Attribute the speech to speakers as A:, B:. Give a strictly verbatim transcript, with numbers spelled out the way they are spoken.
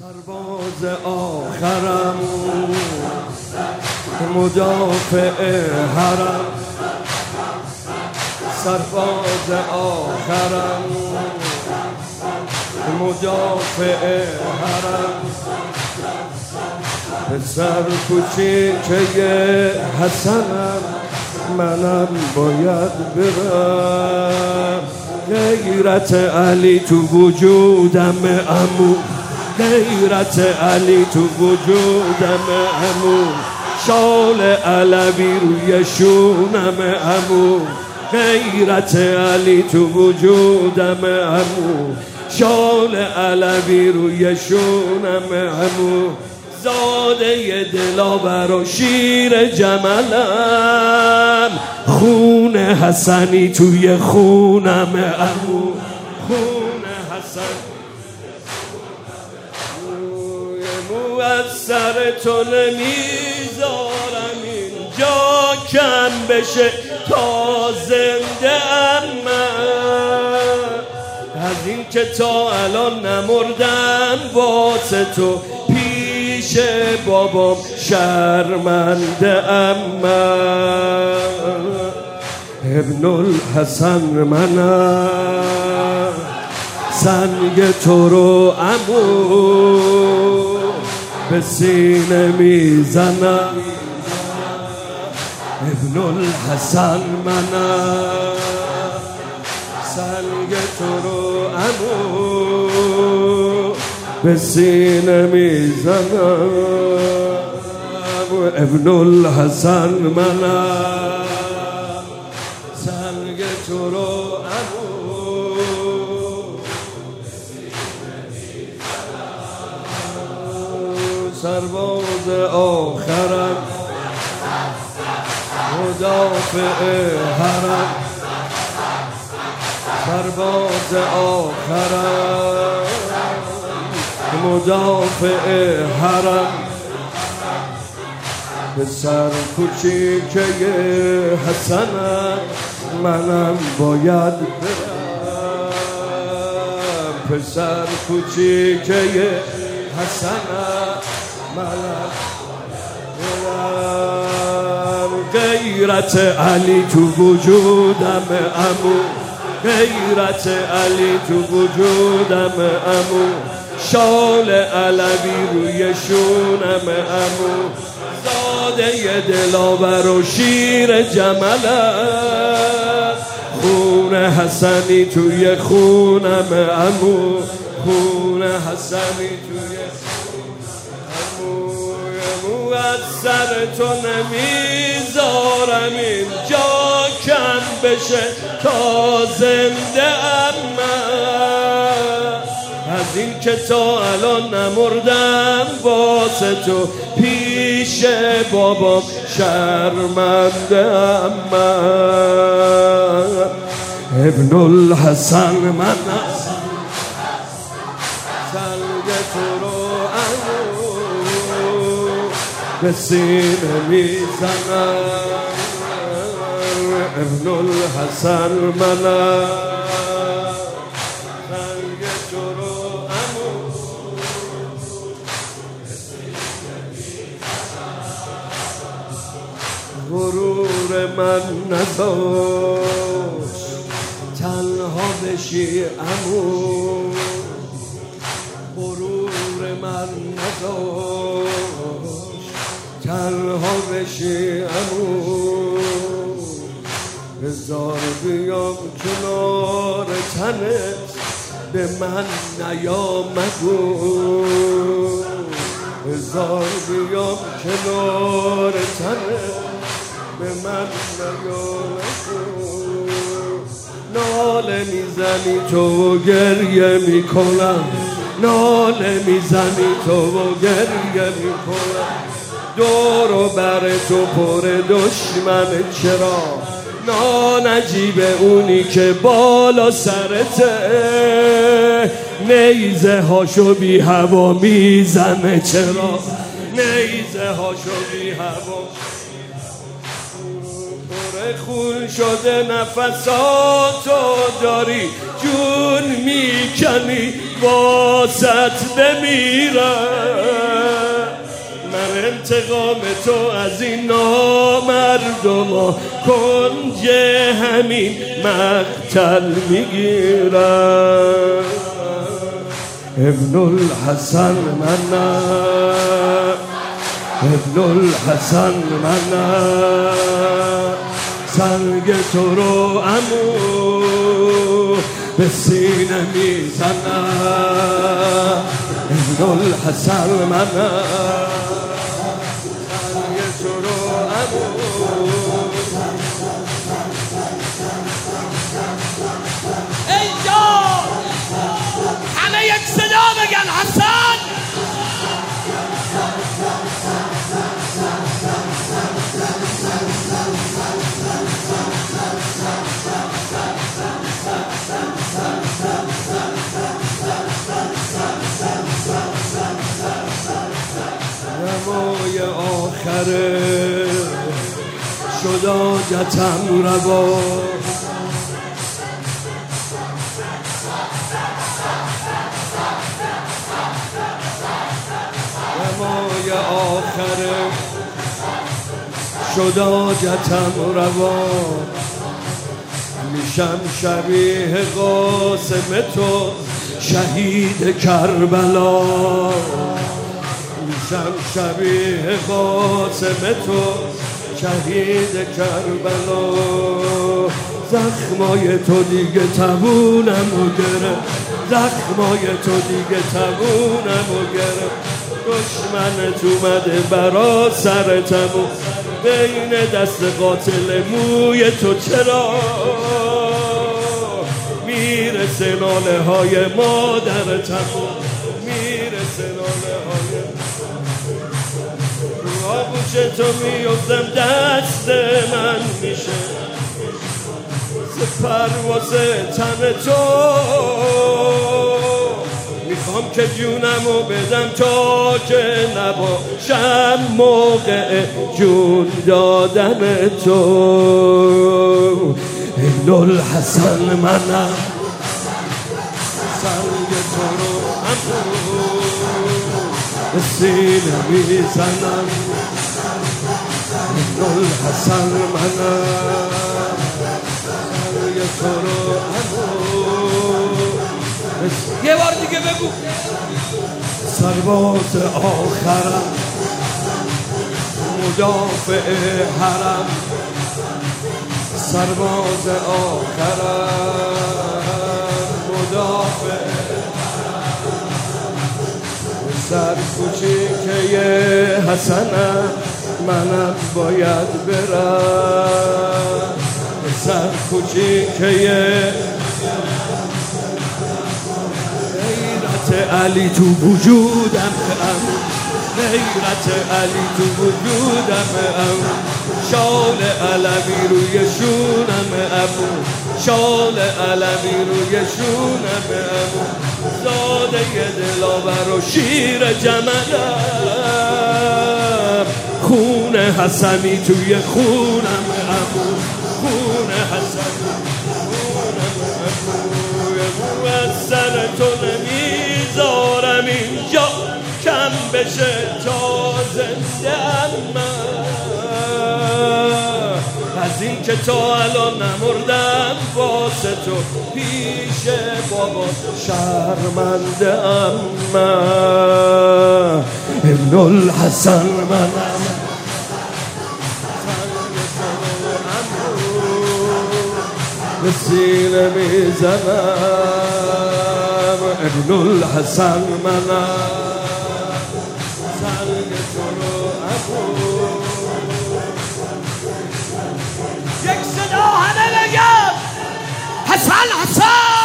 A: سرباز آخرم مدافع حرم، سرباز آخرم مدافع حرم، پسر کوچیکه حسنم منم باید برم، غیرت علی تو وجودم عمو، غیرت علی تو وجودم عمو، شال علوی روی شونم عمو، غیرت علی تو وجودم عمو، شال علوی روی شونم عمو، زاده دلاور و شیر جملم، خون حسنی توی خونم عمو، خون حسن مو از سر تو نمیذارم اینجا کم بشه تا زنده ام من، از این که تا الان نمردم واسه تو پیش بابام شرمنده ام من، ابن الحسن منم سنگ تو رو عمو به سینه میزنم، ابن الحسن منم سنگ تو رو عمو به سینه میزنم، ابن الحسن منم سنگ تو رو عمو سرباز آخرم مدافع حرم، سرباز آخرم مدافع حرم، پسر کوچیکه حسنم منم باید برم، پسر کوچیکه حسنم منم برم، غیرت علی تو وجودم عمو، غیرت علی تو وجودم عمو، شال علوی روی شونم عمو، زاده دلاور و شیر جملم، خون حسنی توی خونم عمو، خون حسنی توی عمو، از سر تو نمیذارم اینجا کم بشه تا زنده ام من، از این که تا الان نمردم واسه تو پیش بابام شرمنده ام من، ابن الحسن منم سنگ تو رو عمو به سینه میزنم، ابن الحسن منم سنگ تو رو عمو غرور من نداشت تنها بشی عمو، غرور من نداشت تنها بشی عمو، بذار بیام کنار تنت به من نیامگو، بذار بیام کنار تنت به من نیامگو، ناله میزنی تو و گریه میکنم، ناله میزنی تو و گریه میکنم، دور و بر تو پر دشمن چرا، نانجیب اونی که بالا سرته، نیزه هاشو بی هوا میزنه چرا، نیزه هاشو بی هوا پر خون شده نفساتو داری جون میکنی واسط بمیرم من انتقام تو از این نامردم کنج همین مقتل میگیرم ابن الحسن منم ابن الحسن منم سنگ تو رو عمو به سینه میزنم ابن الحسن منم سنگ تو رو عمو
B: اینجا همه یک صدا بگن حسن
A: نمای آخره شد حاجتم روا نمای آخره شد حاجتم روا میشم شبیه قاسم تو شهید کربلا میشم شبیه قاسم تو شهید کربلا زخمای تو دیگه تبونمو گرفت زخمای تو دیگه تبونمو گرفت دشمنت اومده برا سرتمو بین دست قاتل موی تو چرا میرسه ناله های مادرتمو میرسه ناله های رو آغوش تو میفتم دست من میشه پرواز تن تو میخوام که جونمو بدم تا که نباشم موقع جون دادن تو ابن الحسن منم سنگ تو رو عمو به سینه میزنم ابن الحسن منم سنگ تو رو عمو
B: یه بار دیگه بگو
A: سرباز آخرم مدافع حرم سرباز آخرم مدافع سر کوچیکه حسنم منم باید برم سر کوچیکه علی تو وجودم ام غیرت علی تو وجودم ام شال علمی روی شونم امو شال علمی روی شونم امو زاده دلاور و شیر جملم خون حسنی توی خونم امو خون حسنی خونم امو از سر تو نمیذارم اینجا کم بشه تا زنده من از این که تا الان نمردم واسه تو پیش بابا شرمنده ام من ابن الحسن منم به سینه میزنم ابن الحسن منم سنگ تو رو عمو
B: یک صدا همه بگم حسن حسن